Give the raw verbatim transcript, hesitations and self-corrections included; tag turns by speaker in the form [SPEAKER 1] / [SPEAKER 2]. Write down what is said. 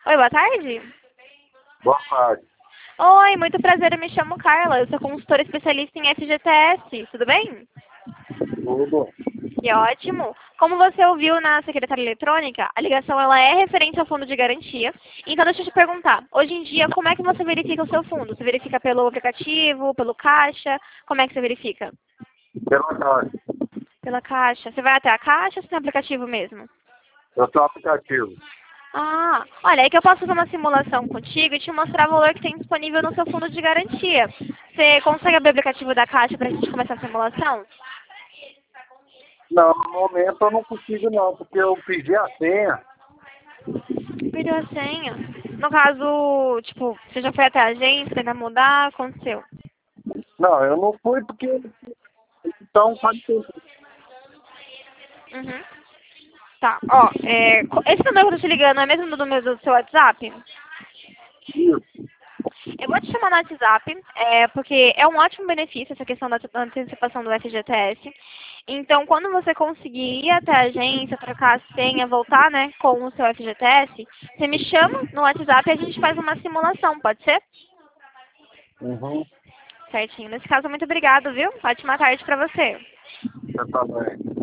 [SPEAKER 1] Oi, boa tarde.
[SPEAKER 2] Boa tarde.
[SPEAKER 1] Oi, muito prazer, eu me chamo Carla, eu sou consultora especialista em F G T S, tudo bem?
[SPEAKER 2] Tudo.
[SPEAKER 1] Que ótimo. Como você ouviu na secretária eletrônica, a ligação ela é referente ao fundo de garantia. Então deixa eu te perguntar, hoje em dia como é que você verifica o seu fundo? Você verifica pelo aplicativo, pelo caixa? Como é que você verifica?
[SPEAKER 2] Pela tarde.
[SPEAKER 1] Pela caixa. Você vai até a caixa ou você tem aplicativo mesmo?
[SPEAKER 2] Eu sou aplicativo.
[SPEAKER 1] Ah, olha, é que eu posso fazer uma simulação contigo e te mostrar o valor que tem disponível no seu fundo de garantia. Você consegue abrir o aplicativo da Caixa para a gente começar a simulação?
[SPEAKER 2] Não, no momento eu não consigo não, porque eu pedi a senha.
[SPEAKER 1] Perdeu a senha. No caso, tipo, você já foi até a agência, tentar mudar, aconteceu.
[SPEAKER 2] Não, eu não fui porque então faz tempo.
[SPEAKER 1] Uhum. Tá, ó, é, esse número que eu tô te ligando é mesmo o número do seu WhatsApp?
[SPEAKER 2] Isso.
[SPEAKER 1] Eu vou te chamar no WhatsApp, é, porque é um ótimo benefício essa questão da antecipação do F G T S. Então, quando você conseguir ir até a agência, trocar a senha, voltar, né, com o seu F G T S, você me chama no WhatsApp e a gente faz uma simulação, pode ser?
[SPEAKER 2] Uhum.
[SPEAKER 1] Certinho. Nesse caso, muito obrigado, viu? Ótima tarde pra você.
[SPEAKER 2] Você tá bem.